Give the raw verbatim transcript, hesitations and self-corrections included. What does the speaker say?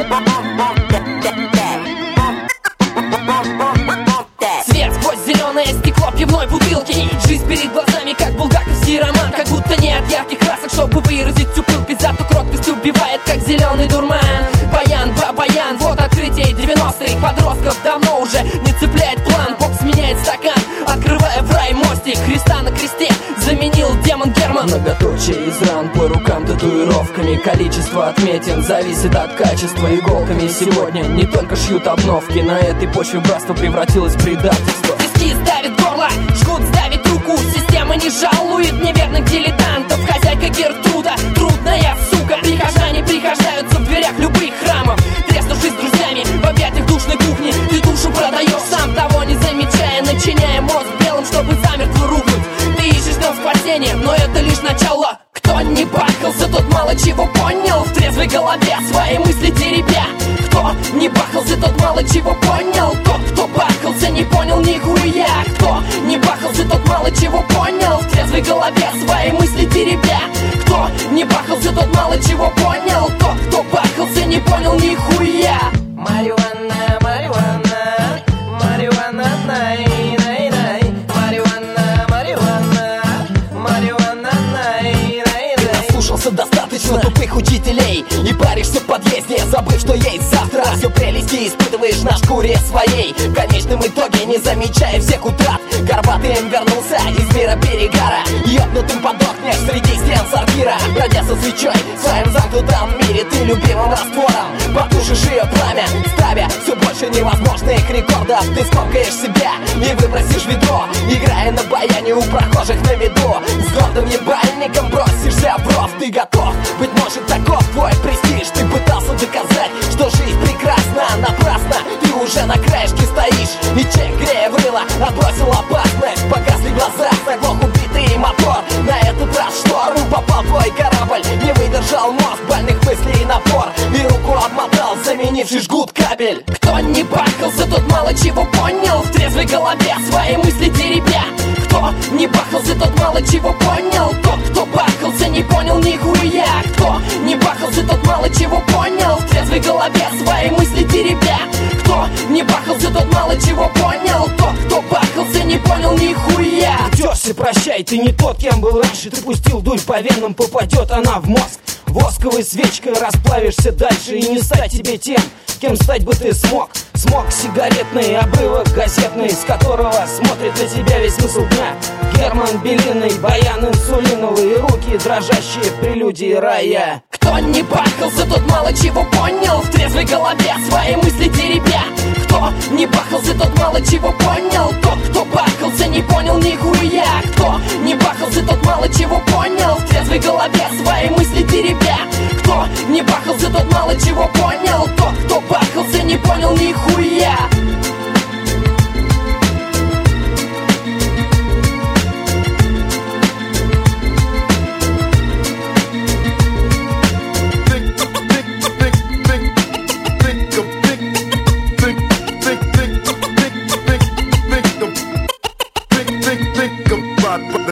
Свет сквозь зеленое стекло пивной бутылки. Жизнь перед глазами, как булгаковский роман. Как будто нет ярких красок, чтобы выразить всю пылкость. Зато кротость убивает, как зеленый дурман. Баян, ба-баян, вот открытие девяностых. Подростков давно уже не цепляет план. Бог сменяет стакан, открывая в рай мостик. Христа на кресте заменил демон Герман. Многоточие из ран по рукам татуировками. Количество отметин зависит от качества иголками. Сегодня не только шьют обновки. На этой почве братство превратилось в предательство. Тиски сдавит горло, жгут сдавит руку. Система не жалует неверных дилетантов. Хозяйка Гертруда, трудная сука. Прихожане прихождаются в дверях любых храмов. Треснувшись с друзьями в объятиях душной кухни. Ты душу продаешь, сам того не замечая. Начиняя мозг белым, чтобы замертво рухнуть. Ты ищешь там спасение, но это лишь начало. Кто не бахался, тот мало чего понял. В трезвой голове свои мысли теребя. Кто не бахался, тот мало чего понял. Тот, кто бахался, не понял нихуя. Кто не бахался, тот мало чего понял. В трезвой голове свои мысли теребя. Кто не бахался, тот мало чего понял. Тот, кто бахался, не понял нихуя. Марихуана, марихуана, марихуана, най, най, най. Марихуана, марихуана, марихуана, най, най, най. Наслушался достаточно тупых учителей и паришься в подъезде, забыв, что есть завтра. Все прелести испытываешь на шкуре своей. В конечном итоге, не замечая всех утрат, горбатым вернулся из мира перегара. Ёбнутым подохнешь среди стен сортира. Бродя со свечой в своем замкнутом мире, ты любимым раствором потушишь ее пламя, ставя все больше невозможных рекордов. Ты скомкаешь себя и выбросишь ведро, играя на баяне у прохожих на виду. С гордым ебальником бросишься в ров. Ты готов, быть может, таков твой престиж. Ты пытался доказать, что жизнь прекрасна. Напрасно, ты уже на краешке стоишь. И чек, грея в рыло, отбросил опасность. Погасли глаза, заглох убитый мотор. На этот раз в шторм попал твой корабль. Не выдержал мозг больных мыслей и напор. И руку обмотал, заменивший жгут кабель. Кто не бахался, тот мало чего понял. В трезвой голове свои мысли теребя. Кто не бахался, тот мало чего понял. Тот, кто бахался, не понял нихуя. Кто не бахался, тот мало чего понял. В трезвой голове свои мысли теребя. Кто не бахался, тот мало чего понял. Тот, кто бахался, не понял нихуя. Тёрся, прощай, ты не тот, кем был раньше. Ты пустил дурь по венам, попадет она в мозг. Восковой свечкой расплавишься дальше. И не стать тебе тем, кем стать бы ты смог. Смог сигаретный, обрывок газетный, с которого смотрит на тебя весь смысл дня. Герман Белиный, баян инсулиновый, руки дрожащие в прелюдии рая. Кто не бахался, тот мало чего понял. В трезвой голове свои мысли теребя. Кто не бахался, тот мало чего понял. Тот, кто бахался, не понял нихуя. Кто не бахался, тот мало чего понял. В трезвой голове свои мысли теребя. Кто не бахался, тот мало чего понял. Тот, кто бахался, не понял нихуя.